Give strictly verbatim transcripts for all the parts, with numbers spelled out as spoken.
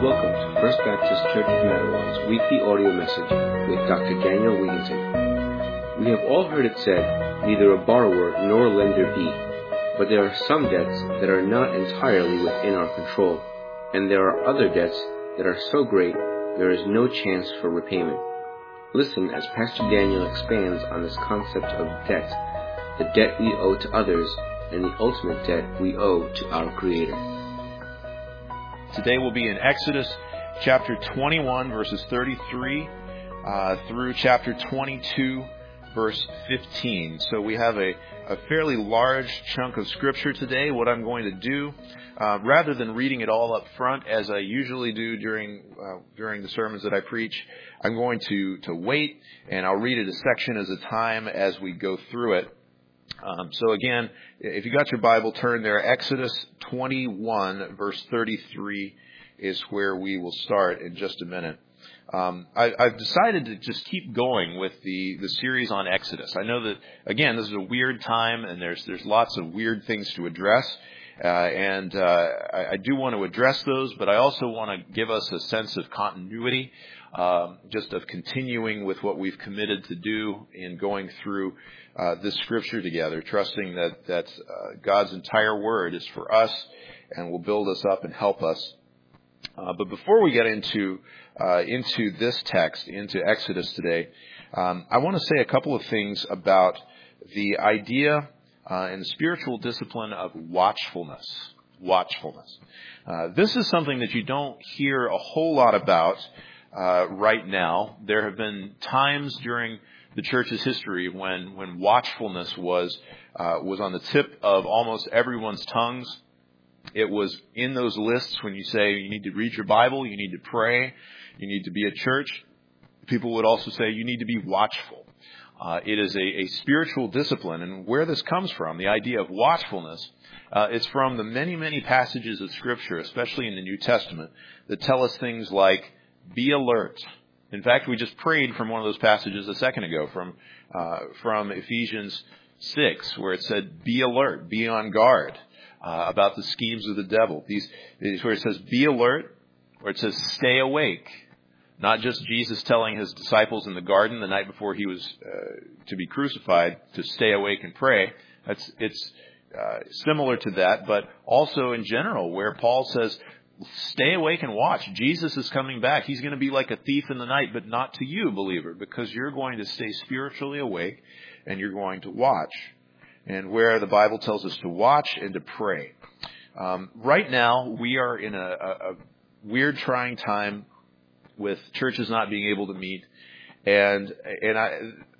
Welcome to First Baptist Church of Mattawan weekly audio message with Doctor Daniel Wigginton. We have all heard it said, neither a borrower nor a lender be, but there are some debts that are not entirely within our control, and there are other debts that are so great there is no chance for repayment. Listen as Pastor Daniel expands on this concept of debt, the debt we owe to others, and the ultimate debt we owe to our Creator. Today we'll be in Exodus chapter twenty-one, verses thirty-three uh, through chapter twenty-two, verse fifteen. So we have a, a fairly large chunk of Scripture today. What I'm going to do, uh, rather than reading it all up front, as I usually do during uh, during the sermons that I preach, I'm going to, to wait, and I'll read it a section at a time as we go through it. Um, so again, if you got your Bible, turn there. Exodus twenty-one, verse thirty-three is where we will start in just a minute. Um, I, I've decided to just keep going with the, the series on Exodus. I know that, again, this is a weird time, and there's there's lots of weird things to address, uh, and uh, I, I do want to address those, but I also want to give us a sense of continuity, um, just of continuing with what we've committed to do in going through Uh, this scripture together, trusting that, that uh, God's entire word is for us and will build us up and help us. Uh, but before we get into uh, into this text, into Exodus today, um, I want to say a couple of things about the idea uh, and the spiritual discipline of watchfulness. Watchfulness. Uh, this is something that you don't hear a whole lot about uh, right now. There have been times during the church's history when, when watchfulness was uh, was on the tip of almost everyone's tongues. It was in those lists when you say you need to read your Bible, you need to pray, you need to be at church. People would also say you need to be watchful. Uh, it is a, a spiritual discipline, and where this comes from, the idea of watchfulness, uh, it's from the many, many passages of Scripture, especially in the New Testament, that tell us things like, be alert. In fact, we just prayed from one of those passages a second ago from uh, from Ephesians six, where it said, be alert, be on guard uh, about the schemes of the devil. These, these where it says, be alert, or it says, stay awake. Not just Jesus telling his disciples in the garden the night before he was uh, to be crucified to stay awake and pray. That's, it's uh, similar to that, but also in general, where Paul says, stay awake and watch. Jesus is coming back. He's going to be like a thief in the night, but not to you, believer, because you're going to stay spiritually awake and you're going to watch. And where the Bible tells us to watch and to pray. Um, right now, we are in a, a, a weird, trying time with churches not being able to meet. And and I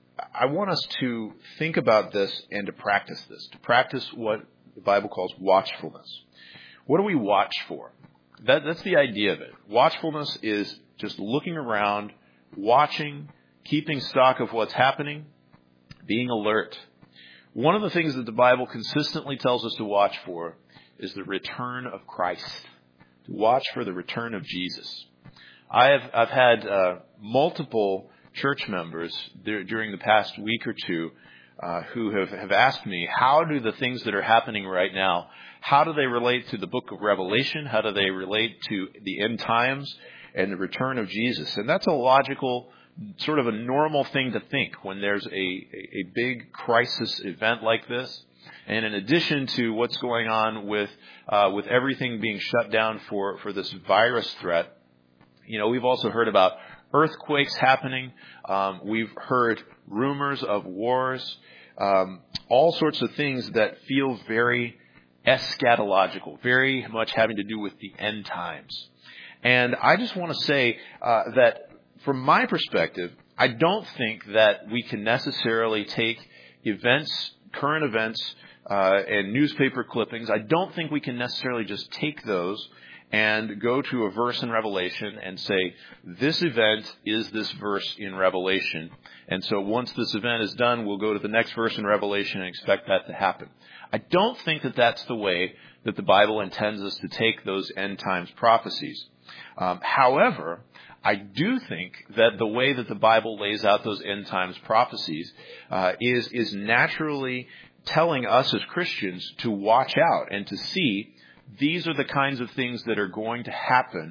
I want us to think about this and to practice this, to practice what the Bible calls watchfulness. What do we watch for? That, that's the idea of it. Watchfulness is just looking around, watching, keeping stock of what's happening, being alert. One of the things that the Bible consistently tells us to watch for is the return of Christ, to watch for the return of Jesus. I have I've had uh, multiple church members there, during the past week or two uh, who have, have asked me, how do the things that are happening right now, how do they relate to the book of Revelation? How do they relate to the end times and the return of Jesus? And that's a logical, sort of a normal thing to think when there's a, a big crisis event like this. And in addition to what's going on with uh, with everything being shut down for, for this virus threat, you know, we've also heard about earthquakes happening. Um, we've heard rumors of wars, um, all sorts of things that feel very eschatological, very much having to do with the end times. And I just want to say uh, that from my perspective, I don't think that we can necessarily take events, current events, uh, and newspaper clippings. I don't think we can necessarily just take those and go to a verse in Revelation and say, this event is this verse in Revelation. And so once this event is done, we'll go to the next verse in Revelation and expect that to happen. I don't think that that's the way that the Bible intends us to take those end times prophecies. Um, however, I do think that the way that the Bible lays out those end times prophecies uh, is is naturally telling us as Christians to watch out and to see these are the kinds of things that are going to happen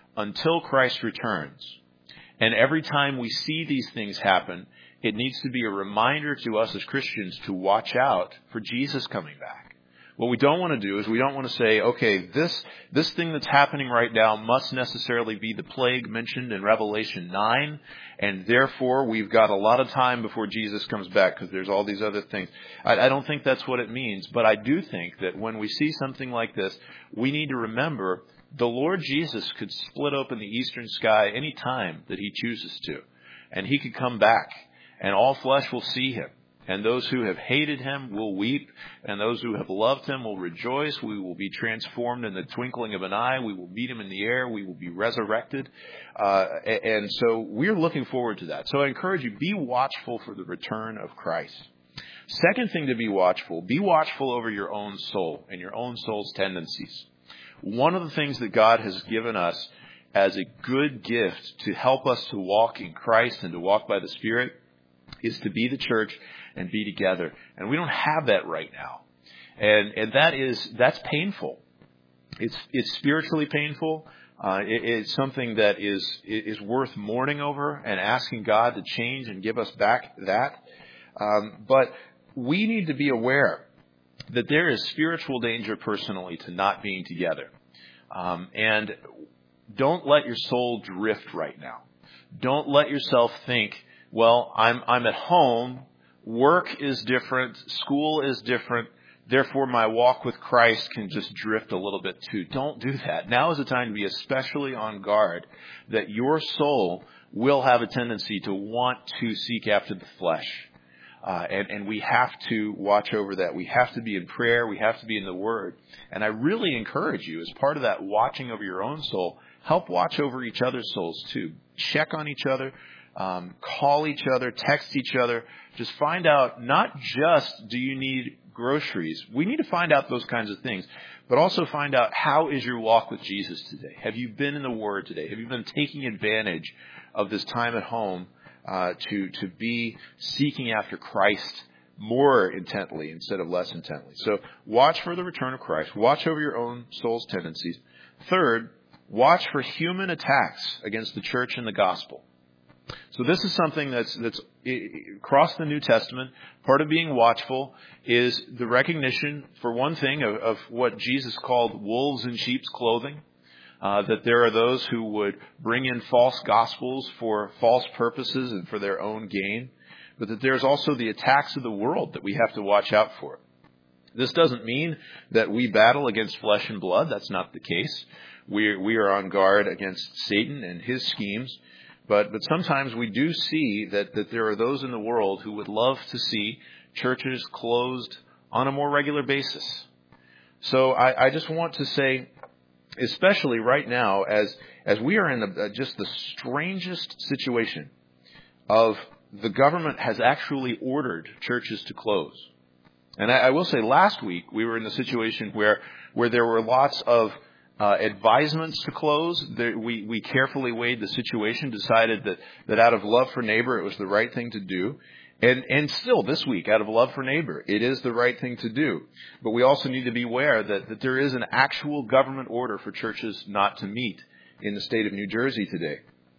until Christ returns. And every time we see these things happen, it needs to be a reminder to us as Christians to watch out for Jesus coming back. What we don't want to do is we don't want to say, okay, this this thing that's happening right now must necessarily be the plague mentioned in Revelation nine, and therefore we've got a lot of time before Jesus comes back because there's all these other things. I, I don't think that's what it means, but I do think that when we see something like this, we need to remember the Lord Jesus could split open the eastern sky any time that he chooses to, and he could come back, and all flesh will see him. And those who have hated him will weep, and those who have loved him will rejoice. We will be transformed in the twinkling of an eye. We will meet him in the air. We will be resurrected. Uh, and so we're looking forward to that. So I encourage you, be watchful for the return of Christ. Second thing to be watchful, be watchful over your own soul and your own soul's tendencies. One of the things that God has given us as a good gift to help us to walk in Christ and to walk by the Spirit is to be the church and be together. And we don't have that right now. And and that is, that's painful. It's it's spiritually painful. Uh, it, it's something that is is worth mourning over and asking God to change and give us back that. Um, but we need to be aware that there is spiritual danger personally to not being together. Um, and don't let your soul drift right now. Don't let yourself think, well, I'm I'm at home. Work is different. School is different. Therefore, my walk with Christ can just drift a little bit too. Don't do that. Now is the time to be especially on guard that your soul will have a tendency to want to seek after the flesh. Uh, and, and we have to watch over that. We have to be in prayer. We have to be in the Word. And I really encourage you, as part of that watching over your own soul, help watch over each other's souls too. Check on each other. Um, call each other, text each other. Just find out, not just do you need groceries. We need to find out those kinds of things, but also find out, how is your walk with Jesus today? Have you been in the Word today? Have you been taking advantage of this time at home uh, to to be seeking after Christ more intently instead of less intently? So watch for the return of Christ. Watch over your own soul's tendencies. Third, watch for human attacks against the church and the gospel. So this is something that's that's across the New Testament. Part of being watchful is the recognition, for one thing, of, of what Jesus called wolves in sheep's clothing, uh, that there are those who would bring in false gospels for false purposes and for their own gain, but that there's also the attacks of the world that we have to watch out for. This doesn't mean that we battle against flesh and blood. That's not the case. We we are on guard against Satan and his schemes. But but sometimes we do see that, that there are those in the world who would love to see churches closed on a more regular basis. So I, I just want to say, especially right now, as as we are in the, uh, just the strangest situation of the government has actually ordered churches to close. And I, I will say, last week we were in the situation where where there were lots of Uh, advisements to close. There, we, we carefully weighed the situation, decided that, that out of love for neighbor, it was the right thing to do. And, and still this week, out of love for neighbor, it is the right thing to do. But we also need to be aware that, that there is an actual government order for churches not to meet in the state of New Jersey today.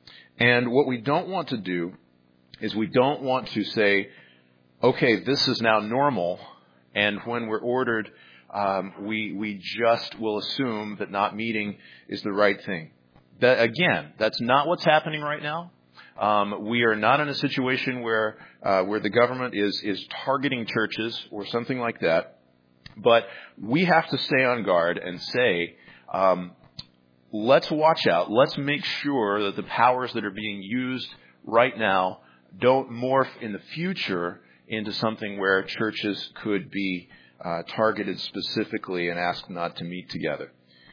And what we don't want to do is we don't want to say, okay, this is now normal, and when we're ordered, Um, we we just will assume that not meeting is the right thing. That, again, that's not what's happening right now. Um, we are not in a situation where uh, where the government is is targeting churches or something like that. But we have to stay on guard and say, um, let's watch out. Let's make sure that the powers that are being used right now don't morph in the future into something where churches could be Uh, targeted specifically and asked not to meet together.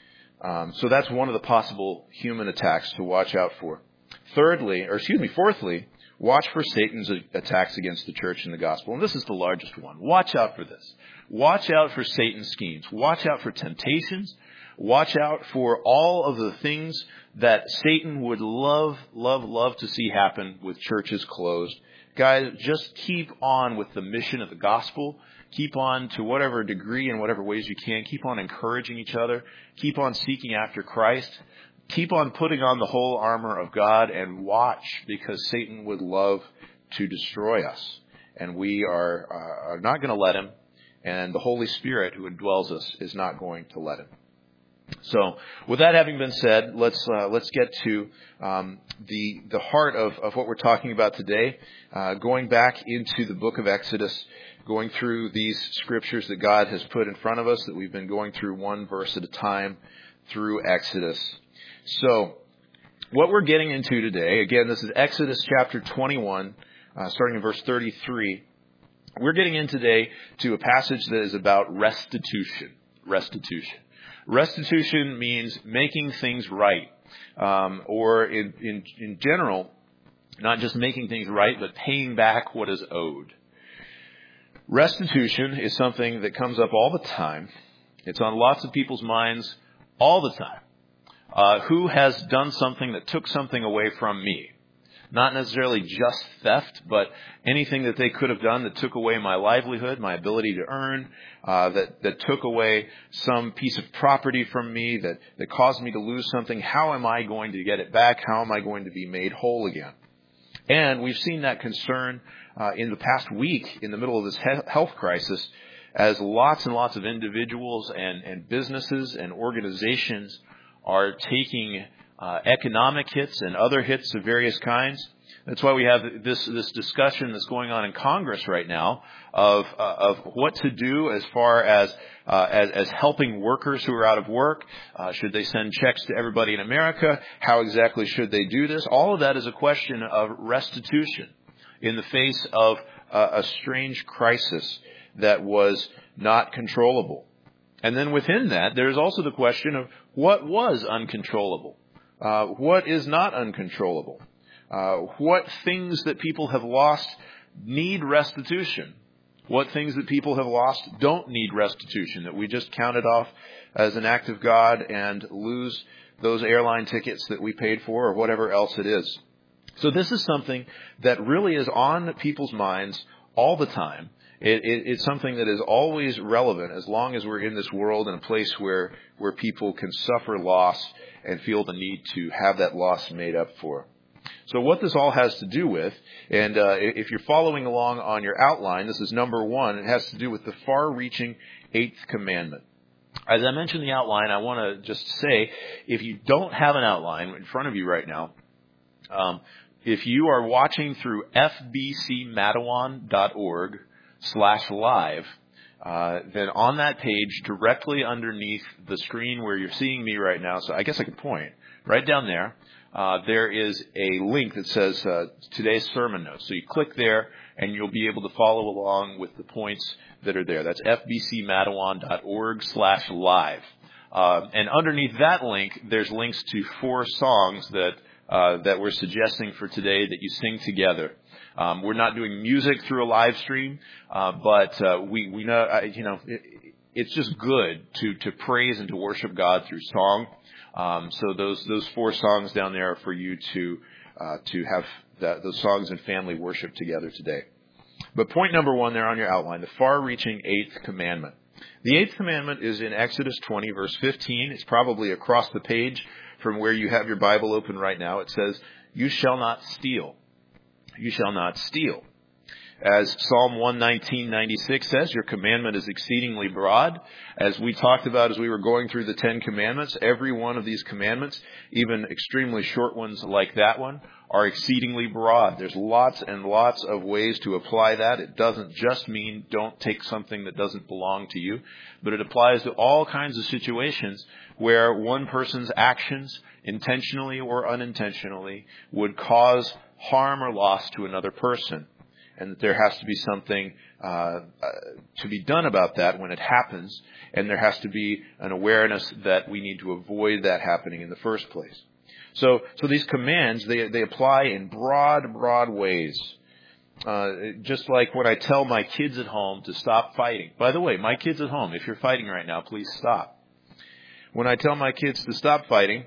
Um, so that's one of the possible human attacks to watch out for. Thirdly, or excuse me, fourthly, watch for Satan's attacks against the church and the gospel. And this is the largest one. Watch out for this. Watch out for Satan's schemes. Watch out for temptations. Watch out for all of the things that Satan would love, love, love to see happen with churches closed. Guys, just keep on with the mission of the gospel. Keep on to whatever degree and whatever ways you can. Keep on encouraging each other. Keep on seeking after Christ. keep on putting on the whole armor of God and watch, because Satan would love to destroy us. And we are, uh, are not going to let him. And the Holy Spirit who indwells us is not going to let him. So, with that having been said, let's uh, let's get to um, the the heart of, of what we're talking about today. Uh, going back into the book of Exodus, going through these scriptures that God has put in front of us, that we've been going through one verse at a time through Exodus. So, what we're getting into today, again, this is Exodus chapter twenty-one, uh, starting in verse thirty-three. We're getting in today to a passage that is about restitution. Restitution. Restitution means making things right, um, or in, in, in general, not just making things right, but paying back what is owed. Restitution is something that comes up all the time. It's on lots of people's minds all the time. Uh, who has done something that took something away from me? Not necessarily just theft, but anything that they could have done that took away my livelihood, my ability to earn, uh, that, that took away some piece of property from me, that, that caused me to lose something. How am I going to get it back? How am I going to be made whole again? And we've seen that concern uh, in the past week in the middle of this he- health crisis, as lots and lots of individuals and, and businesses and organizations are taking Uh, economic hits and other hits of various kinds. That's why we have this this discussion that's going on in Congress right now of uh, of what to do as far as uh, as, as helping workers who are out of work. Uh, should they send checks to everybody in America? How exactly should they do this? All of that is a question of restitution in the face of uh, a strange crisis that was not controllable. And then within that, there's also the question of what was uncontrollable. Uh, what is not uncontrollable? Uh, what things that people have lost need restitution? What things that people have lost don't need restitution, that we just count it off as an act of God and lose those airline tickets that we paid for or whatever else it is? So this is something that really is on people's minds all the time. It, it, it's something that is always relevant as long as we're in this world in a place where, where people can suffer loss and feel the need to have that loss made up for. So what this all has to do with, and uh, if you're following along on your outline, this is number one. It has to do with the far-reaching eighth commandment. As I mentioned in the outline, I want to just say, if you don't have an outline in front of you right now, um, if you are watching through f b c matawan dot org slash live, uh, then on that page, directly underneath the screen where you're seeing me right now, so I guess I could point, right down there, uh, there is a link that says uh, today's sermon notes. So you click there, and you'll be able to follow along with the points that are there. That's f b c matawan dot org slash live. Uh, and underneath that link, there's links to four songs that uh, that we're suggesting for today that you sing together. Um, we're not doing music through a live stream, uh, but uh, we we know uh, you know it, it's just good to to praise and to worship God through song. Um, so those those four songs down there are for you to uh, to have that, those songs and family worship together today. But point number one there on your outline, the far-reaching eighth commandment. The eighth commandment is in Exodus twenty, verse fifteen. It's probably across the page from where you have your Bible open right now. It says, "You shall not steal. You shall not steal." As Psalm one nineteen ninety-six says, your commandment is exceedingly broad. As we talked about as we were going through the Ten Commandments, every one of these commandments, even extremely short ones like that one, are exceedingly broad. There's lots and lots of ways to apply that. It doesn't just mean don't take something that doesn't belong to you, but it applies to all kinds of situations where one person's actions, intentionally or unintentionally, would cause harm or loss to another person. And that there has to be something uh, uh, to be done about that when it happens, and there has to be an awareness that we need to avoid that happening in the first place. So, so these commands, they they apply in broad, broad ways. Uh, just like when I tell my kids at home to stop fighting. By the way, my kids at home, if you're fighting right now, please stop. When I tell my kids to stop fighting,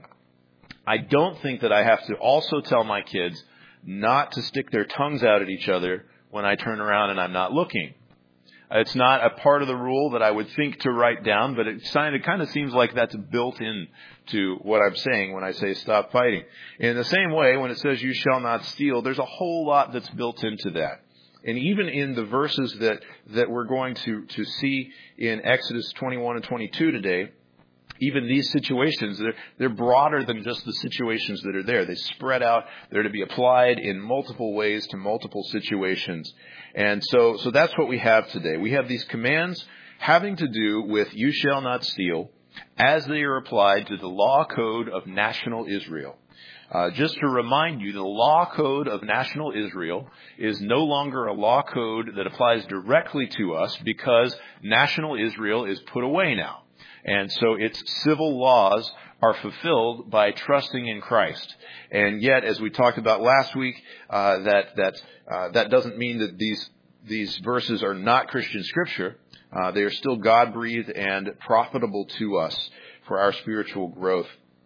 I don't think that I have to also tell my kids not to stick their tongues out at each other when I turn around and I'm not looking. It's not a part of the rule that I would think to write down, but it kind of seems like that's built in to what I'm saying when I say stop fighting. In the same way, when it says you shall not steal, there's a whole lot that's built into that. And even in the verses that, that we're going to, to see in Exodus twenty-one and twenty-two today, even these situations, they're, they're broader than just the situations that are there. They spread out. They're to be applied in multiple ways to multiple situations. And so, so that's what we have today. We have these commands having to do with you shall not steal as they are applied to the law code of national Israel. Uh, just to remind you, the law code of national Israel is no longer a law code that applies directly to us because national Israel is put away now. And so its civil laws are fulfilled by trusting in Christ. And yet, as we talked about last week, uh, that that uh, that doesn't mean that these these verses are not Christian scripture. Uh, they are still God-breathed and profitable to us for our spiritual growth.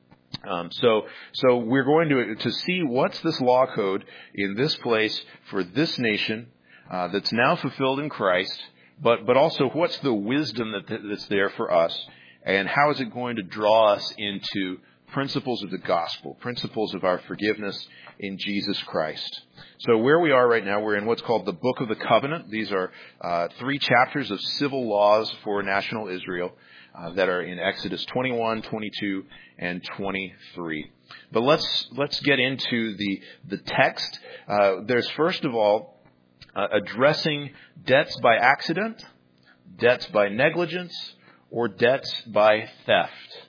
Um, so so we're going to to see what's this law code in this place for this nation uh, that's now fulfilled in Christ, but but also what's the wisdom that that's there for us. And how is it going to draw us into principles of the gospel, principles of our forgiveness in Jesus Christ? So where we are right now, we're in what's called the Book of the Covenant. These are uh, three chapters of civil laws for national Israel uh, that are in Exodus twenty-one, twenty-two, and twenty-three. But let's let's get into the the text. Uh, there's first of all uh, addressing debts by accident, debts by negligence, or debts by theft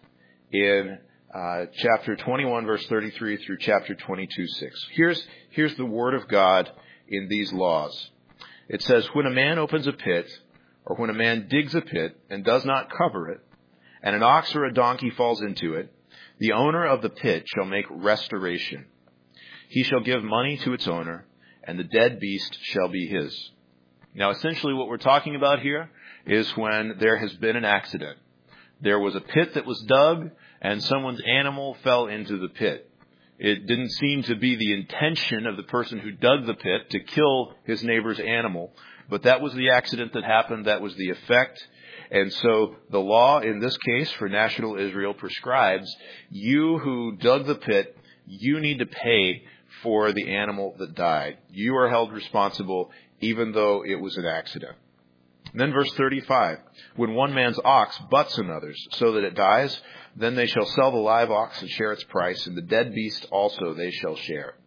in uh, chapter twenty-one, verse thirty-three through chapter twenty-two, six. Here's, here's the word of God in these laws. It says, when a man opens a pit, or when a man digs a pit and does not cover it, and an ox or a donkey falls into it, the owner of the pit shall make restoration. He shall give money to its owner, and the dead beast shall be his. Now, essentially what we're talking about here is when there has been an accident. There was a pit that was dug, and someone's animal fell into the pit. It didn't seem to be the intention of the person who dug the pit to kill his neighbor's animal, but that was the accident that happened. That was the effect. And so the law in this case for national Israel prescribes you who dug the pit, you need to pay for the animal that died. You are held responsible even though it was an accident. And then verse thirty-five, when one man's ox butts another's so that it dies, then they shall sell the live ox and share its price, and the dead beast also they shall share.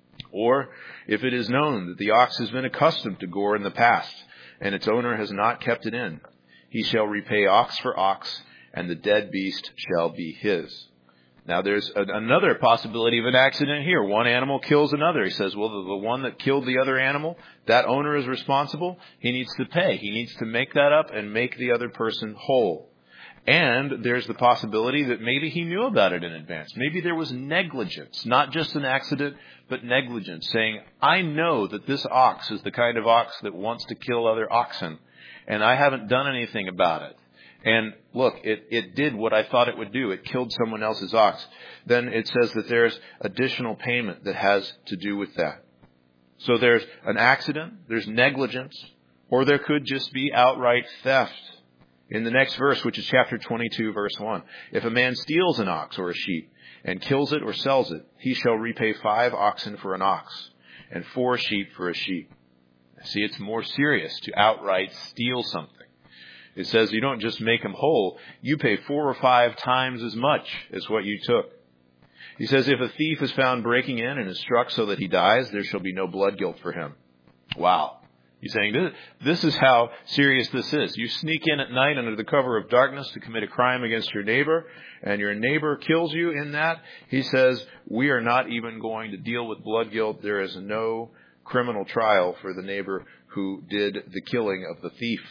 Or if it is known that the ox has been accustomed to gore in the past, and its owner has not kept it in, he shall repay ox for ox, and the dead beast shall be his. Now, there's a, another possibility of an accident here. One animal kills another. He says, well, the, the one that killed the other animal, that owner is responsible. He needs to pay. He needs to make that up and make the other person whole. And there's the possibility that maybe he knew about it in advance. Maybe there was negligence, not just an accident, but negligence, saying, I know that this ox is the kind of ox that wants to kill other oxen, and I haven't done anything about it. And look, it, it did what I thought it would do. It killed someone else's ox. Then it says that there's additional payment that has to do with that. So there's an accident, there's negligence, or there could just be outright theft. In the next verse, which is chapter twenty-two, verse one, if a man steals an ox or a sheep and kills it or sells it, he shall repay five oxen for an ox and four sheep for a sheep. See, it's more serious to outright steal something. It says you don't just make him whole, you pay four or five times as much as what you took. He says if a thief is found breaking in and is struck so that he dies, there shall be no blood guilt for him. Wow. He's saying this, this is how serious this is. You sneak in at night under the cover of darkness to commit a crime against your neighbor, and your neighbor kills you in that. He says we are not even going to deal with blood guilt. There is no criminal trial for the neighbor who did the killing of the thief.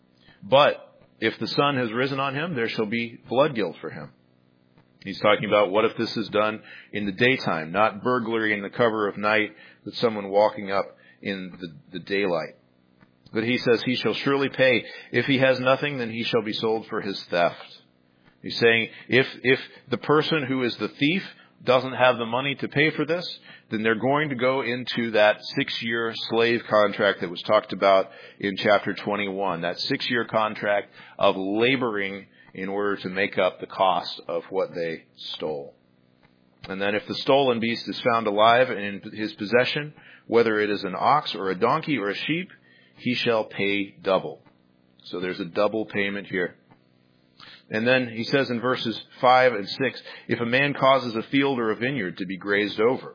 But if the sun has risen on him, there shall be blood guilt for him. He's talking about what if this is done in the daytime, not burglary in the cover of night with someone walking up in the, the daylight. But he says he shall surely pay. If he has nothing, then he shall be sold for his theft. He's saying if if the person who is the thief doesn't have the money to pay for this, then they're going to go into that six-year slave contract that was talked about in chapter twenty-one, that six-year contract of laboring in order to make up the cost of what they stole. And then if the stolen beast is found alive and in his possession, whether it is an ox or a donkey or a sheep, he shall pay double. So there's a double payment here. And then he says in verses five and six, if a man causes a field or a vineyard to be grazed over,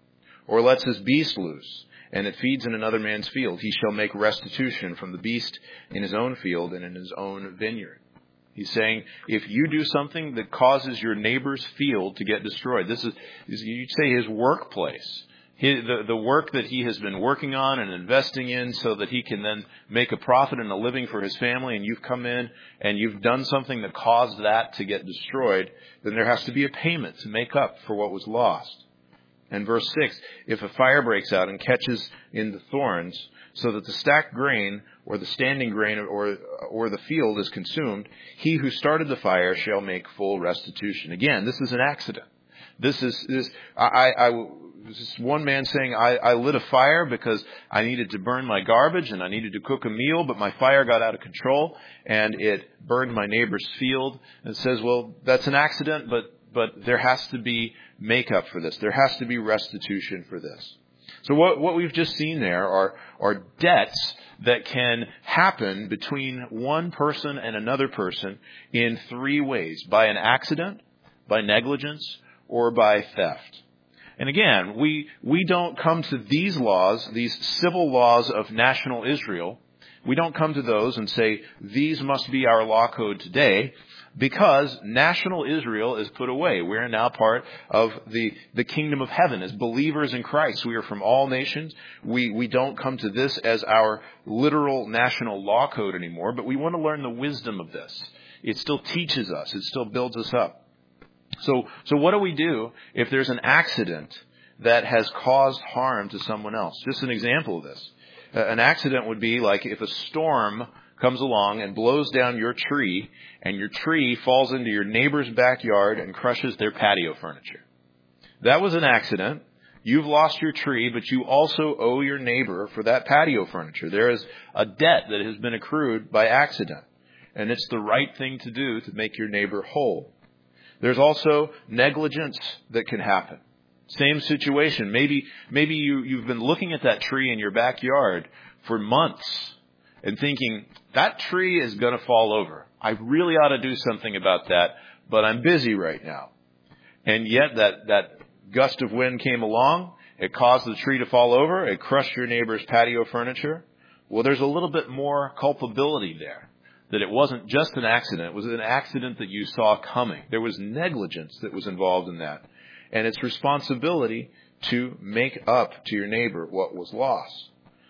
or lets his beast loose, and it feeds in another man's field, he shall make restitution from the beast in his own field and in his own vineyard. He's saying, if you do something that causes your neighbor's field to get destroyed, this is, you'd say his workplace, his, the, the work that he has been working on and investing in so that he can then make a profit and a living for his family, and you've come in and you've done something that caused that to get destroyed, then there has to be a payment to make up for what was lost. And verse six, if a fire breaks out and catches in the thorns, so that the stacked grain or the standing grain or or the field is consumed, he who started the fire shall make full restitution. Again, this is an accident. This is this. I, I this is one man saying, I, I lit a fire because I needed to burn my garbage and I needed to cook a meal, but my fire got out of control and it burned my neighbor's field. And it says, well, that's an accident, but but there has to be makeup for this. There has to be restitution for this. So what, what we've just seen there are, are debts that can happen between one person and another person in three ways: by an accident, by negligence, or by theft. And again, we, we don't come to these laws, these civil laws of national Israel, we don't come to those and say, these must be our law code today, because national Israel is put away. We are now part of the, the kingdom of heaven. As believers in Christ, we are from all nations. We, we don't come to this as our literal national law code anymore, but we want to learn the wisdom of this. It still teaches us. It still builds us up. So, so what do we do if there's an accident that has caused harm to someone else? Just an example of this. Uh, an accident would be like if a storm comes along and blows down your tree, and your tree falls into your neighbor's backyard and crushes their patio furniture. That was an accident. You've lost your tree, but you also owe your neighbor for that patio furniture. There is a debt that has been accrued by accident, and it's the right thing to do to make your neighbor whole. There's also negligence that can happen. Same situation. Maybe, maybe you, you've been looking at that tree in your backyard for months and thinking, that tree is going to fall over. I really ought to do something about that, but I'm busy right now. And yet that, that gust of wind came along. It caused the tree to fall over. It crushed your neighbor's patio furniture. Well, there's a little bit more culpability there. That it wasn't just an accident. It was an accident that you saw coming. There was negligence that was involved in that. And it's responsibility to make up to your neighbor what was lost.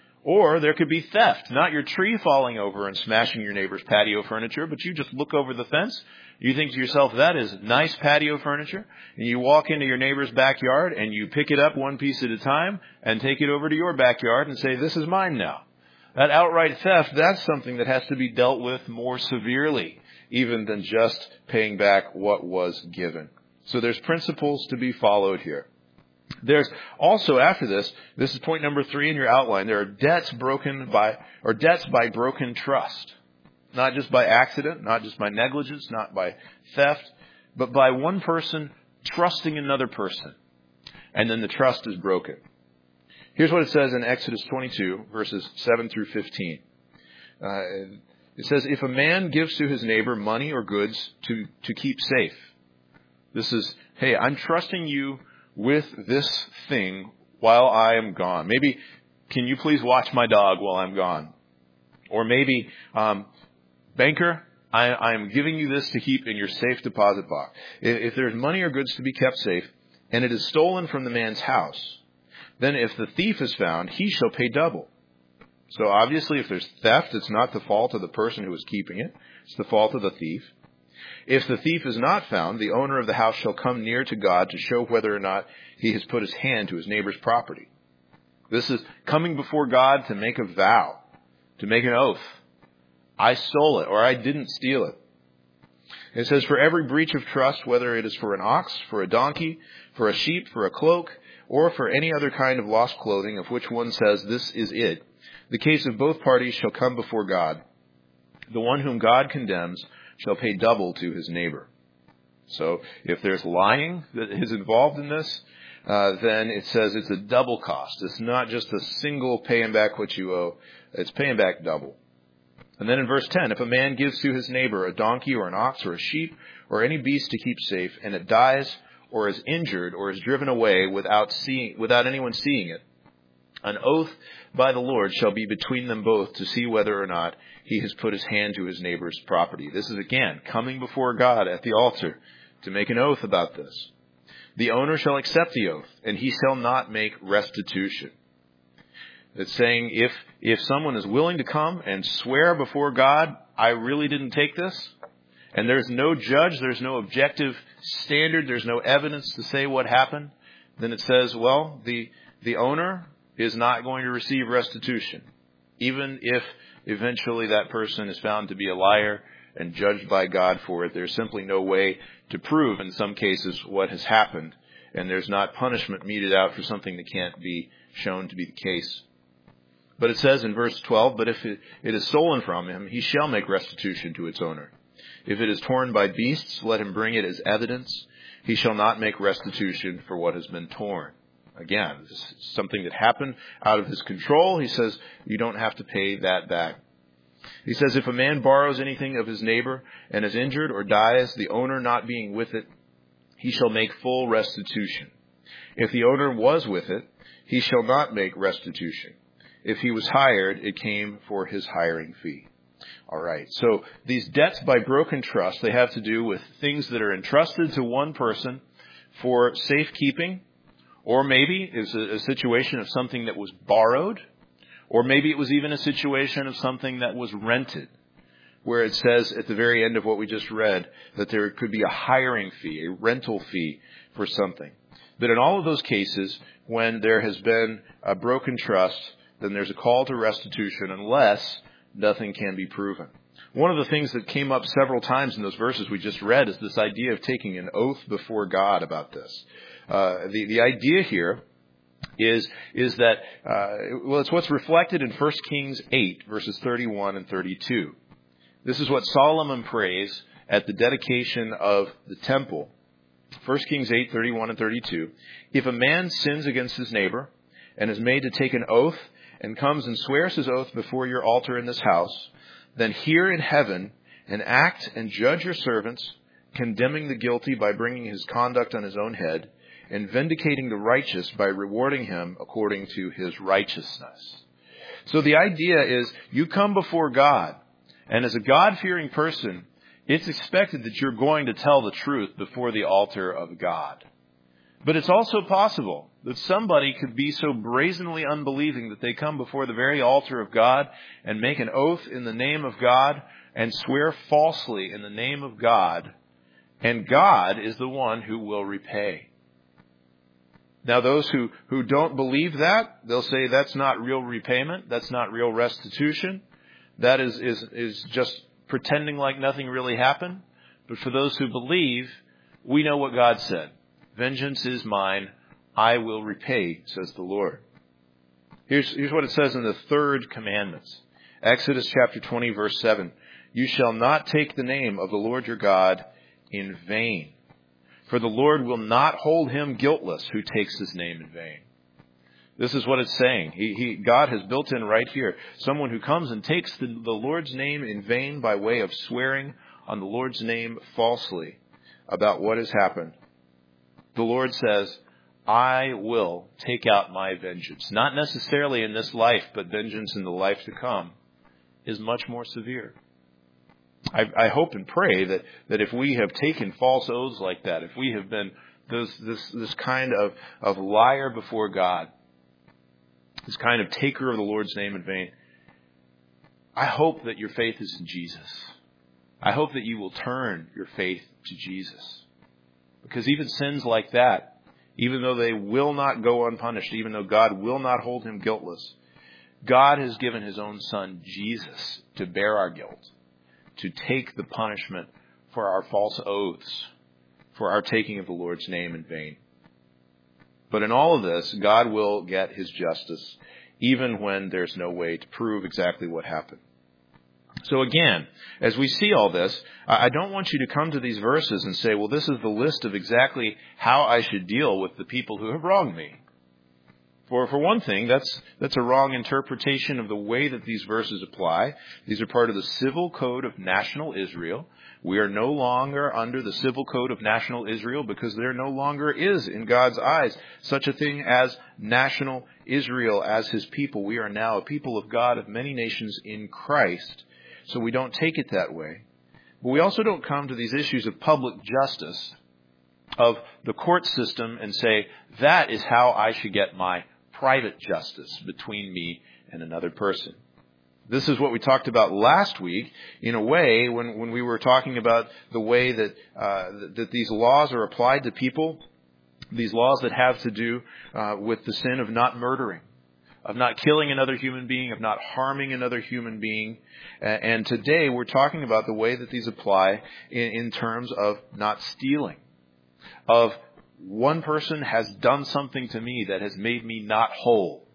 Or there could be theft. Not your tree falling over and smashing your neighbor's patio furniture, but you just look over the fence. You think to yourself, that is nice patio furniture. And you walk into your neighbor's backyard and you pick it up one piece at a time and take it over to your backyard and say, this is mine now. That outright theft, that's something that has to be dealt with more severely, even than just paying back what was given. So there's principles to be followed here. There's also, after this, this is point number three in your outline, there are debts broken by, or debts by broken trust. Not just by accident, not just by negligence, not by theft, but by one person trusting another person. And then the trust is broken. Here's what it says in Exodus twenty-two, verses seven through fifteen. Uh, it says, if a man gives to his neighbor money or goods to, to keep safe. This is, hey, I'm trusting you with this thing while I am gone. Maybe, can you please watch my dog while I'm gone? Or maybe, um, banker, I, I am giving you this to keep in your safe deposit box. If, if there's money or goods to be kept safe, and it is stolen from the man's house, then if the thief is found, he shall pay double. So obviously, if there's theft, it's not the fault of the person who is keeping it. It's the fault of the thief. If the thief is not found, the owner of the house shall come near to God to show whether or not he has put his hand to his neighbor's property. This is coming before God to make a vow, to make an oath. I stole it, or I didn't steal it. It says, for every breach of trust, whether it is for an ox, for a donkey, for a sheep, for a cloak, or for any other kind of lost clothing, of which one says, this is it, the case of both parties shall come before God. The one whom God condemns shall pay double to his neighbor. So if there's lying that is involved in this, uh, then it says it's a double cost. It's not just a single paying back what you owe. It's paying back double. And then in verse ten, if a man gives to his neighbor a donkey or an ox or a sheep or any beast to keep safe, and it dies or is injured or is driven away without seeing, without anyone seeing it, an oath by the Lord shall be between them both to see whether or not he has put his hand to his neighbor's property. This is again coming before God at the altar to make an oath about this. The owner shall accept the oath, and he shall not make restitution. It's saying if if someone is willing to come and swear before God, I really didn't take this, and there's no judge, there's no objective standard, there's no evidence to say what happened, then it says, well, the the owner is not going to receive restitution, even if eventually that person is found to be a liar and judged by God for it. There's simply no way to prove in some cases what has happened, and there's not punishment meted out for something that can't be shown to be the case. But it says in verse twelve, but if it, it is stolen from him, he shall make restitution to its owner. If it is torn by beasts, let him bring it as evidence. He shall not make restitution for what has been torn. Again, this is something that happened out of his control. He says you don't have to pay that back. He says if a man borrows anything of his neighbor and is injured or dies, the owner not being with it, he shall make full restitution. If the owner was with it, he shall not make restitution. If he was hired, it came for his hiring fee. All right. So these debts by broken trust, they have to do with things that are entrusted to one person for safekeeping, or maybe it's a, a situation of something that was borrowed, or maybe it was even a situation of something that was rented, where it says at the very end of what we just read that there could be a hiring fee, a rental fee for something. But in all of those cases, when there has been a broken trust, then there's a call to restitution unless nothing can be proven. One of the things that came up several times in those verses we just read is this idea of taking an oath before God about this. Uh, the, the idea here is, is that, uh, well, it's what's reflected in First Kings eight, verses thirty-one and thirty-two. This is what Solomon prays at the dedication of the temple. First Kings eight, thirty-one and thirty-two. If a man sins against his neighbor and is made to take an oath and comes and swears his oath before your altar in this house, then hear in heaven and act and judge your servants, condemning the guilty by bringing his conduct on his own head, and vindicating the righteous by rewarding him according to his righteousness. So the idea is you come before God, and as a God-fearing person, it's expected that you're going to tell the truth before the altar of God. But it's also possible that somebody could be so brazenly unbelieving that they come before the very altar of God and make an oath in the name of God and swear falsely in the name of God, and God is the one who will repay. Now, those who, who don't believe that, they'll say that's not real repayment, that's not real restitution, that is, is, is just pretending like nothing really happened. But for those who believe, we know what God said. Vengeance is mine, I will repay, says the Lord. Here's, here's what it says in the third commandment. Exodus chapter twenty, verse seven. You shall not take the name of the Lord your God in vain, for the Lord will not hold him guiltless who takes his name in vain. This is what it's saying. He, he, God has built in right here someone who comes and takes the, the Lord's name in vain by way of swearing on the Lord's name falsely about what has happened. The Lord says, I will take out my vengeance. Not necessarily in this life, but vengeance in the life to come is much more severe. I, I hope and pray that, that if we have taken false oaths like that, if we have been this, this, this kind of, of liar before God, this kind of taker of the Lord's name in vain, I hope that your faith is in Jesus. I hope that you will turn your faith to Jesus. Because even sins like that, even though they will not go unpunished, even though God will not hold him guiltless, God has given his own Son, Jesus, to bear our guilt, to take the punishment for our false oaths, for our taking of the Lord's name in vain. But in all of this, God will get his justice, even when there's no way to prove exactly what happened. So again, as we see all this, I don't want you to come to these verses and say, well, this is the list of exactly how I should deal with the people who have wronged me. For for one thing, that's that's a wrong interpretation of the way that these verses apply. These are part of the civil code of national Israel. We are no longer under the civil code of national Israel because there no longer is, in God's eyes, such a thing as national Israel as his people. We are now a people of God of many nations in Christ. So we don't take it that way. But we also don't come to these issues of public justice, of the court system, and say, that is how I should get my private justice between me and another person. This is what we talked about last week, in a way, when, when we were talking about the way that uh, that these laws are applied to people, these laws that have to do uh, with the sin of not murdering, of not killing another human being, of not harming another human being. And today we're talking about the way that these apply in, in terms of not stealing, of one person has done something to me that has made me not whole.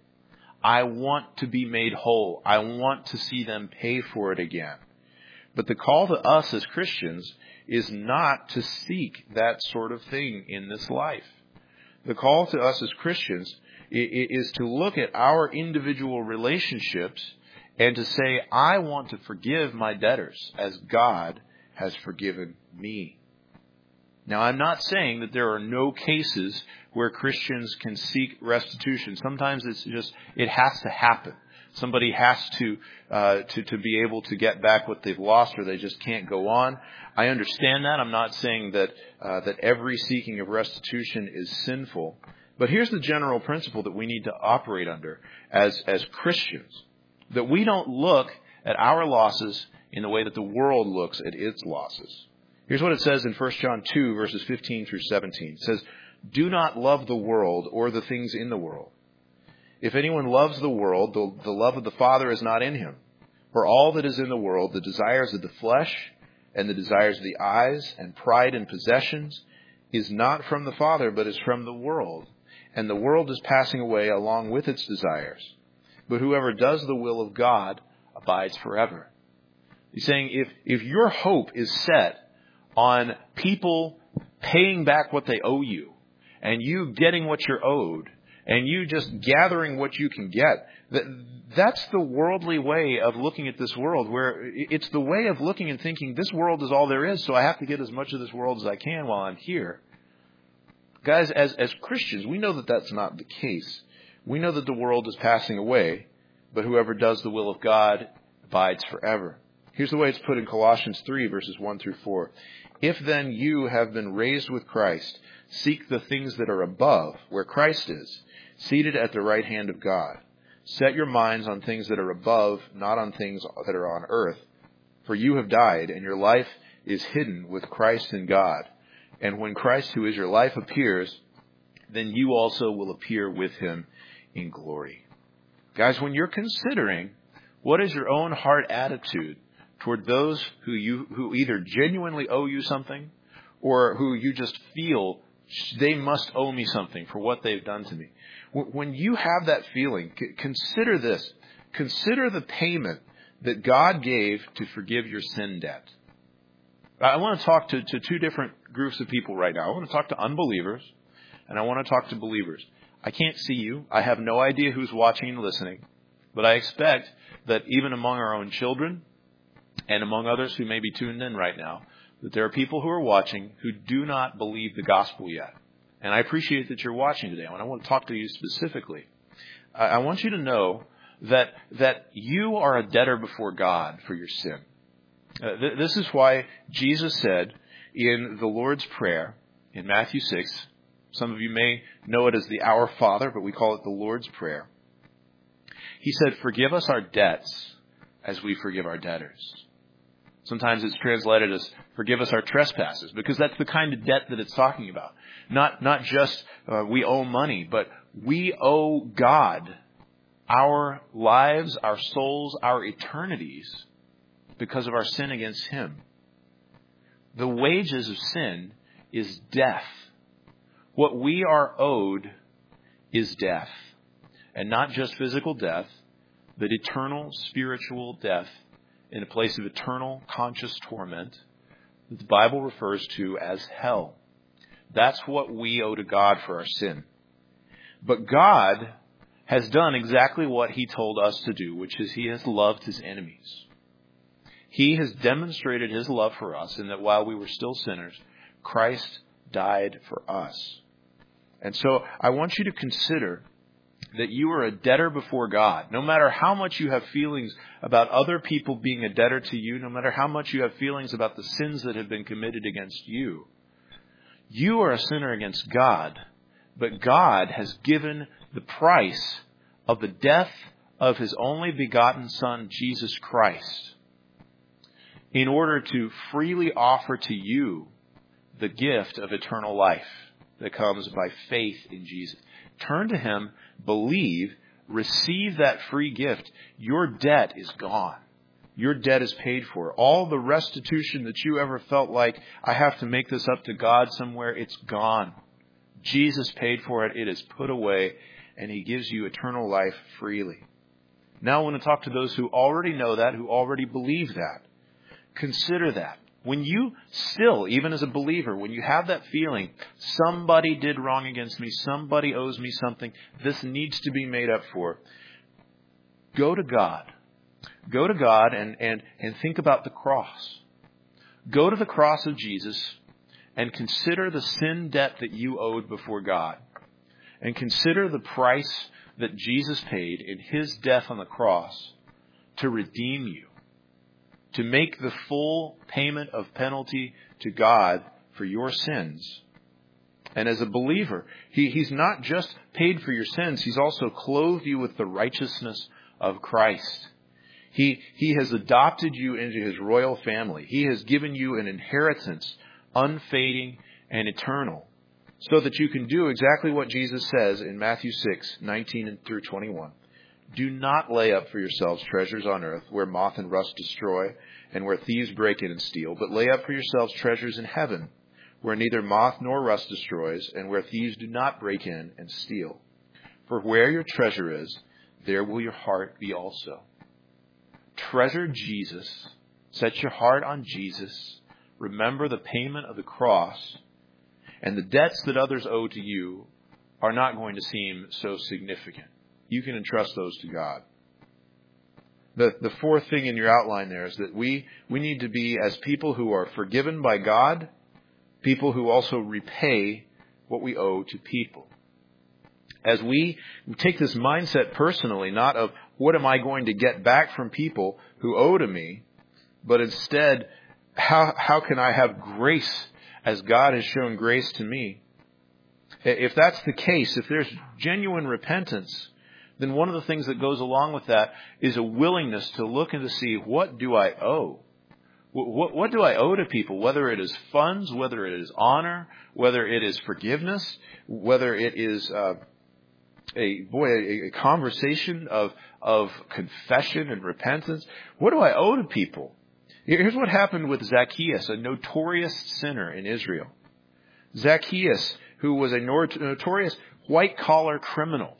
I want to be made whole. I want to see them pay for it again. But the call to us as Christians is not to seek that sort of thing in this life. The call to us as Christians is to look at our individual relationships and to say, I want to forgive my debtors as God has forgiven me. Now, I'm not saying that there are no cases where Christians can seek restitution. Sometimes it's just, it has to happen. Somebody has to, uh, to, to be able to get back what they've lost, or they just can't go on. I understand that. I'm not saying that, uh, that every seeking of restitution is sinful. But here's the general principle that we need to operate under as, as Christians. That we don't look at our losses in the way that the world looks at its losses. Here's what it says in First John two, verses fifteen through seventeen. It says, do not love the world or the things in the world. If anyone loves the world, the, the love of the Father is not in him. For all that is in the world, the desires of the flesh and the desires of the eyes and pride in possessions, is not from the Father, but is from the world. And the world is passing away along with its desires. But whoever does the will of God abides forever. He's saying if, if your hope is set on people paying back what they owe you, and you getting what you're owed, and you just gathering what you can get, that, that's the worldly way of looking at this world, where it's the way of looking and thinking, this world is all there is, so I have to get as much of this world as I can while I'm here. Guys, as, as Christians, we know that that's not the case. We know that the world is passing away, but whoever does the will of God abides forever. Here's the way it's put in Colossians three, verses one through four. If then you have been raised with Christ, seek the things that are above, where Christ is, seated at the right hand of God. Set your minds on things that are above, not on things that are on earth. For you have died, and your life is hidden with Christ in God. And when Christ, who is your life, appears, then you also will appear with him in glory. Guys, when you're considering what is your own heart attitude toward those who you who either genuinely owe you something or who you just feel they must owe me something for what they've done to me. When you have that feeling, consider this. Consider the payment that God gave to forgive your sin debt. I want to talk to, to two different groups of people right now. I want to talk to unbelievers, and I want to talk to believers. I can't see you. I have no idea who's watching and listening. But I expect that even among our own children and among others who may be tuned in right now, that there are people who are watching who do not believe the gospel yet. And I appreciate that you're watching today. And I want to talk to you specifically. I want you to know that that you are a debtor before God for your sin. Uh, th- this is why Jesus said in the Lord's Prayer in Matthew six, some of you may know it as the Our Father, but we call it the Lord's Prayer. He said, forgive us our debts as we forgive our debtors. Sometimes it's translated as forgive us our trespasses, because that's the kind of debt that it's talking about. Not, not just uh, we owe money, but we owe God our lives, our souls, our eternities because of our sin against him. The wages of sin is death. What we are owed is death. And not just physical death, but eternal spiritual death in a place of eternal conscious torment that the Bible refers to as hell. That's what we owe to God for our sin. But God has done exactly what He told us to do, which is He has loved His enemies. He has demonstrated His love for us in that while we were still sinners, Christ died for us. And so I want you to consider that you are a debtor before God. No matter how much you have feelings about other people being a debtor to you, no matter how much you have feelings about the sins that have been committed against you, you are a sinner against God. But God has given the price of the death of His only begotten Son, Jesus Christ, in order to freely offer to you the gift of eternal life that comes by faith in Jesus. Turn to Him, believe, receive that free gift. Your debt is gone. Your debt is paid for. All the restitution that you ever felt like, I have to make this up to God somewhere, it's gone. Jesus paid for it. It is put away, and He gives you eternal life freely. Now I want to talk to those who already know that, who already believe that. Consider that. When you still, even as a believer, when you have that feeling, somebody did wrong against me, somebody owes me something, this needs to be made up for, go to God. Go to God and, and, and think about the cross. Go to the cross of Jesus and consider the sin debt that you owed before God. And consider the price that Jesus paid in His death on the cross to redeem you, to make the full payment of penalty to God for your sins. And as a believer, he, He's not just paid for your sins, He's also clothed you with the righteousness of Christ. He, he has adopted you into His royal family. He has given you an inheritance, unfading and eternal, so that you can do exactly what Jesus says in Matthew six, nineteen through twenty-one. Do not lay up for yourselves treasures on earth where moth and rust destroy and where thieves break in and steal, but lay up for yourselves treasures in heaven where neither moth nor rust destroys and where thieves do not break in and steal. For where your treasure is, there will your heart be also. Treasure Jesus. Set your heart on Jesus. Remember the payment of the cross, and the debts that others owe to you are not going to seem so significant. You can entrust those to God. The, the fourth thing in your outline there is that we, we need to be, as people who are forgiven by God, people who also repay what we owe to people. As we take this mindset personally, not of what am I going to get back from people who owe to me, but instead, how, how can I have grace as God has shown grace to me? If that's the case, if there's genuine repentance, then one of the things that goes along with that is a willingness to look and to see, what do I owe? What, what do I owe to people? Whether it is funds, whether it is honor, whether it is forgiveness, whether it is uh, a boy a, a conversation of of confession and repentance. What do I owe to people? Here's what happened with Zacchaeus, a notorious sinner in Israel. Zacchaeus, who was a notorious white-collar criminal,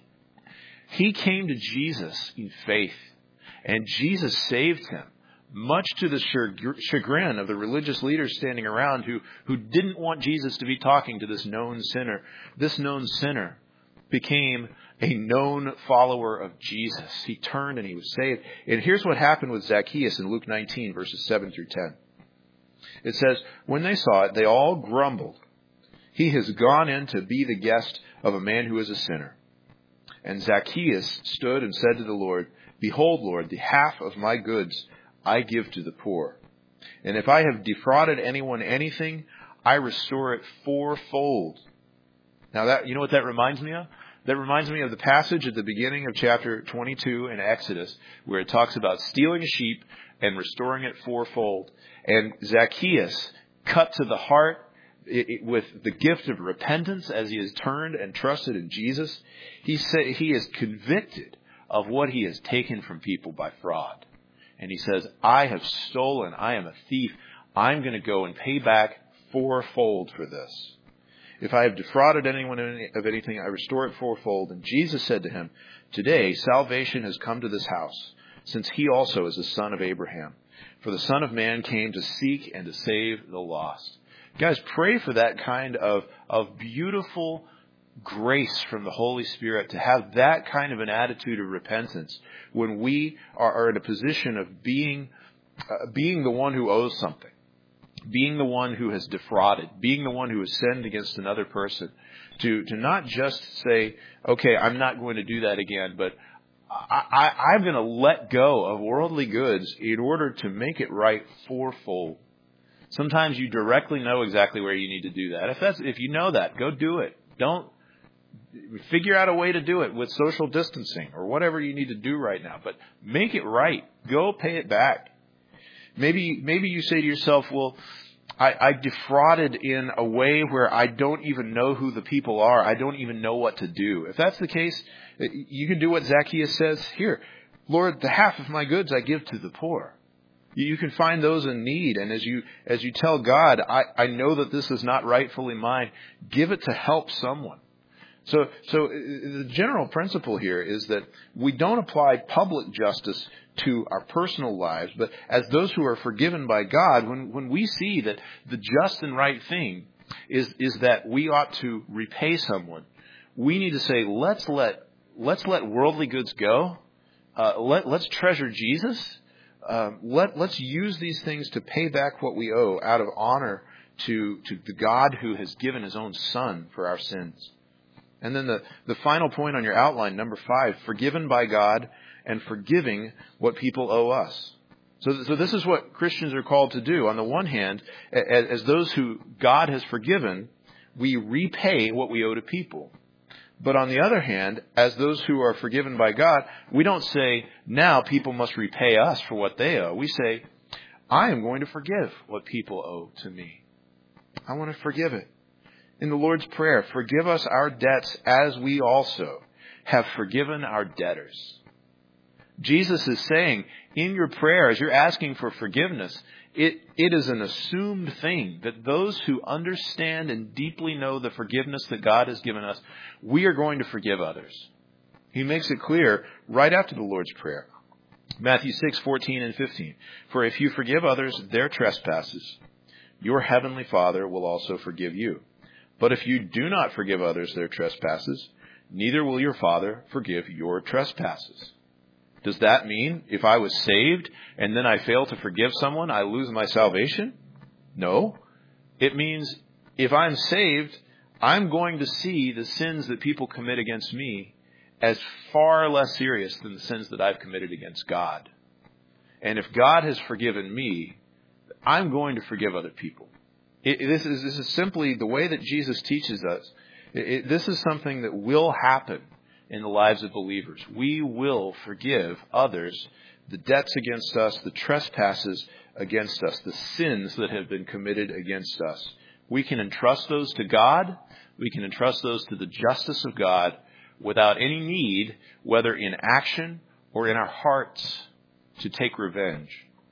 he came to Jesus in faith, and Jesus saved him, much to the chagrin of the religious leaders standing around who, who didn't want Jesus to be talking to this known sinner. This known sinner became a known follower of Jesus. He turned and he was saved. And here's what happened with Zacchaeus in Luke nineteen, verses seven through ten. It says, when they saw it, they all grumbled. He has gone in to be the guest of a man who is a sinner. And Zacchaeus stood and said to the Lord, behold, Lord, the half of my goods I give to the poor. And if I have defrauded anyone anything, I restore it fourfold. Now that, you know what that reminds me of? That reminds me of the passage at the beginning of chapter twenty-two in Exodus, where it talks about stealing a sheep and restoring it fourfold. And Zacchaeus, cut to the heart it, it, with the gift of repentance as he has turned and trusted in Jesus, he say, he is convicted of what he has taken from people by fraud. And he says, I have stolen, I am a thief, I'm going to go and pay back fourfold for this. If I have defrauded anyone of anything, I restore it fourfold. And Jesus said to him, today salvation has come to this house, since he also is the son of Abraham. For the Son of Man came to seek and to save the lost. Guys, pray for that kind of, of beautiful grace from the Holy Spirit, to have that kind of an attitude of repentance when we are, are in a position of being, uh, being the one who owes something. Being the one who has defrauded, being the one who has sinned against another person, to, to not just say, okay, I'm not going to do that again, but I, I, I'm going to let go of worldly goods in order to make it right fourfold. Sometimes you directly know exactly where you need to do that. If that's, if you know that, go do it. Don't figure out a way to do it with social distancing or whatever you need to do right now, but make it right. Go pay it back. Maybe maybe you say to yourself, well, I, I defrauded in a way where I don't even know who the people are. I don't even know what to do. If that's the case, you can do what Zacchaeus says here. Lord, the half of my goods I give to the poor. You can find those in need. And as you as you tell God, I, I know that this is not rightfully mine, give it to help someone. So, so the general principle here is that we don't apply public justice to our personal lives, but as those who are forgiven by God, when, when we see that the just and right thing is, is that we ought to repay someone, we need to say, let's let, let's let worldly goods go. Uh, let, let's treasure Jesus. Um, let, let's use these things to pay back what we owe out of honor to, to the God who has given his own Son for our sins. And then the, the final point on your outline, number five, forgiven by God and forgiving what people owe us. So, so this is what Christians are called to do. On the one hand, as, as those who God has forgiven, we repay what we owe to people. But on the other hand, as those who are forgiven by God, we don't say, now people must repay us for what they owe. We say, I am going to forgive what people owe to me. I want to forgive it. In the Lord's Prayer, forgive us our debts as we also have forgiven our debtors. Jesus is saying in your prayer, as you're asking for forgiveness, it, it is an assumed thing that those who understand and deeply know the forgiveness that God has given us, we are going to forgive others. He makes it clear right after the Lord's Prayer. Matthew six, fourteen and fifteen. For if you forgive others their trespasses, your heavenly Father will also forgive you. But if you do not forgive others their trespasses, neither will your Father forgive your trespasses. Does that mean if I was saved and then I fail to forgive someone, I lose my salvation? No. It means if I'm saved, I'm going to see the sins that people commit against me as far less serious than the sins that I've committed against God. And if God has forgiven me, I'm going to forgive other people. It, this is this is simply the way that Jesus teaches us. It, it, this is something that will happen in the lives of believers. We will forgive others the debts against us, the trespasses against us, the sins that have been committed against us. We can entrust those to God. We can entrust those to the justice of God without any need, whether in action or in our hearts, to take revenge.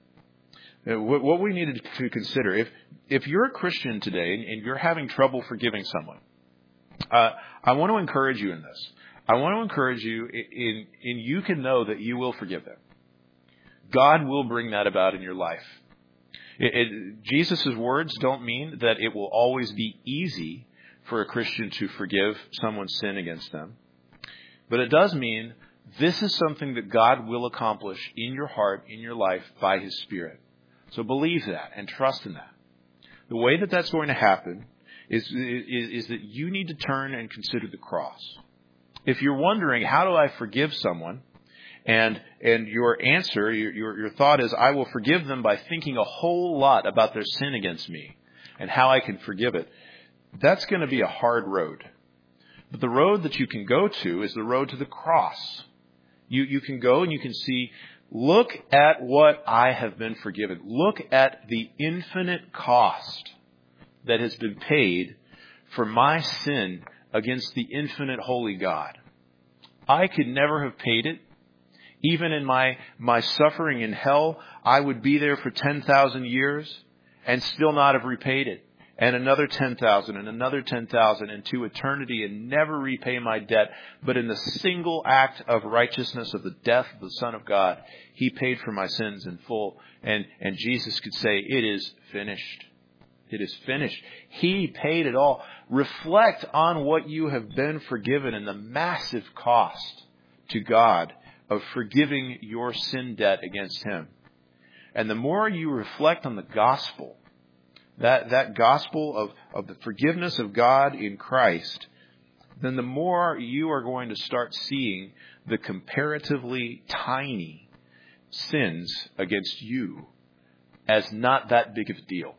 What we need to consider, if if you're a Christian today and you're having trouble forgiving someone, uh, I want to encourage you in this. I want to encourage you in, in you can know that you will forgive them. God will bring that about in your life. It, it, Jesus' words don't mean that it will always be easy for a Christian to forgive someone's sin against them. But it does mean this is something that God will accomplish in your heart, in your life, by His Spirit. So believe that and trust in that. The way that that's going to happen is, is, is that you need to turn and consider the cross. If you're wondering, how do I forgive someone? And and your answer, your, your, your thought is, I will forgive them by thinking a whole lot about their sin against me and how I can forgive it. That's going to be a hard road. But the road that you can go to is the road to the cross. You, you can go and you can see, look at what I have been forgiven. Look at the infinite cost that has been paid for my sin against the infinite holy God. I could never have paid it. Even in my, my suffering in hell, I would be there for ten thousand years. and still not have repaid it, and another ten thousand and another ten thousand into eternity and never repay my debt. But in the single act of righteousness of the death of the Son of God, he paid for my sins in full. And, and Jesus could say, it is finished. It is finished. He paid it all. Reflect on what you have been forgiven and the massive cost to God of forgiving your sin debt against him. And the more you reflect on the gospel, that, that gospel of, of the forgiveness of God in Christ, then the more you are going to start seeing the comparatively tiny sins against you as not that big of a deal.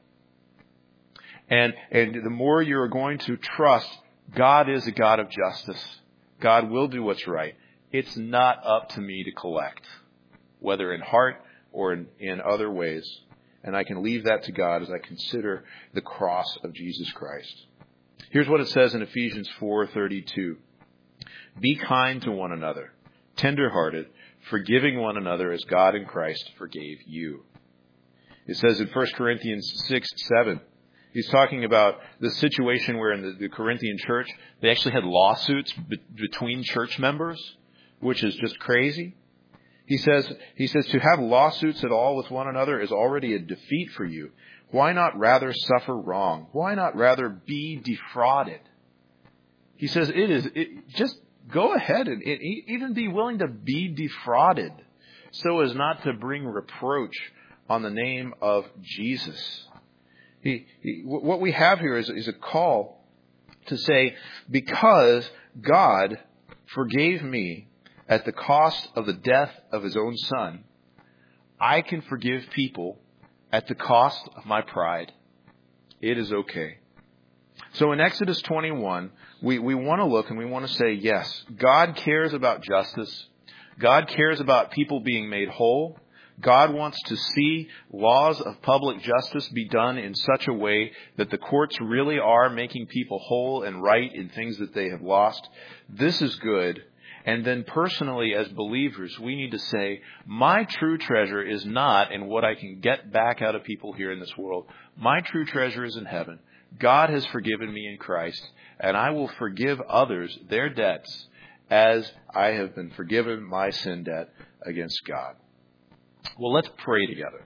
And, and the more you're going to trust God is a God of justice. God will do what's right. It's not up to me to collect, whether in heart or in, in other ways. And I can leave that to God as I consider the cross of Jesus Christ. Here's what it says in Ephesians four thirty-two. Be kind to one another, tender-hearted, forgiving one another as God in Christ forgave you. It says in First Corinthians six seven, he's talking about the situation where in the, the Corinthian church, they actually had lawsuits be- between church members, which is just crazy. He says, he says, to have lawsuits at all with one another is already a defeat for you. Why not rather suffer wrong? Why not rather be defrauded? He says, it is, it, just go ahead and it, even be willing to be defrauded so as not to bring reproach on the name of Jesus. He, he, what we have here is, is a call to say, because God forgave me at the cost of the death of his own son, I can forgive people at the cost of my pride. It is okay. So in Exodus twenty-one, we, we want to look and we want to say, yes, God cares about justice. God cares about people being made whole. God wants to see laws of public justice be done in such a way that the courts really are making people whole and right in things that they have lost. This is good. And then personally, as believers, we need to say, my true treasure is not in what I can get back out of people here in this world. My true treasure is in heaven. God has forgiven me in Christ, and I will forgive others their debts as I have been forgiven my sin debt against God. Well, let's pray together.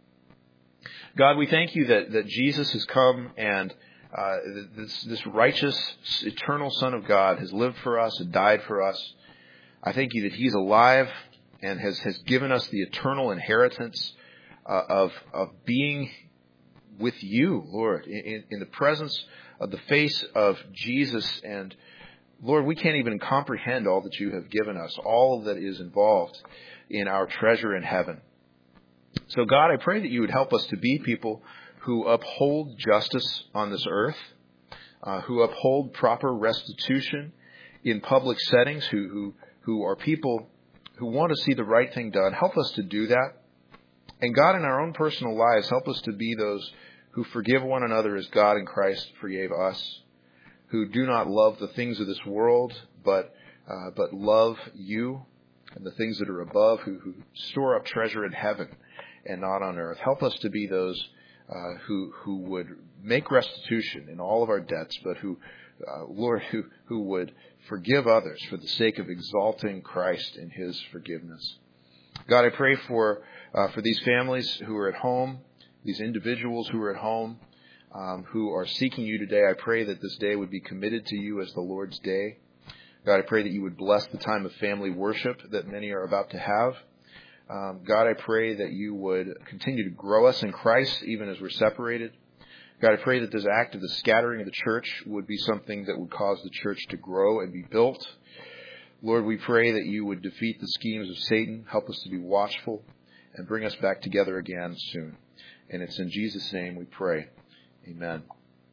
God, we thank you that, that Jesus has come and uh, this, this righteous, eternal Son of God has lived for us and died for us. I thank you that he's alive and has, has given us the eternal inheritance uh, of, of being with you, Lord, in, in the presence of the face of Jesus. And Lord, we can't even comprehend all that you have given us, all that is involved in our treasure in heaven. So God, I pray that you would help us to be people who uphold justice on this earth, uh, who uphold proper restitution in public settings, who, who, who are people who want to see the right thing done. Help us to do that. And God, in our own personal lives, help us to be those who forgive one another as God in Christ forgave us, who do not love the things of this world, but uh, but love you and the things that are above, who, who store up treasure in heaven and not on earth. Help us to be those uh, who who would make restitution in all of our debts, but who, uh, Lord, who, who would forgive others for the sake of exalting Christ in his forgiveness. God, I pray for uh, for these families who are at home, these individuals who are at home, um, who are seeking you today. I pray that this day would be committed to you as the Lord's day. God, I pray that you would bless the time of family worship that many are about to have. Um, God, I pray that you would continue to grow us in Christ even as we're separated. God, I pray that this act of the scattering of the church would be something that would cause the church to grow and be built. Lord, we pray that you would defeat the schemes of Satan, help us to be watchful, and bring us back together again soon. And it's in Jesus' name we pray. Amen.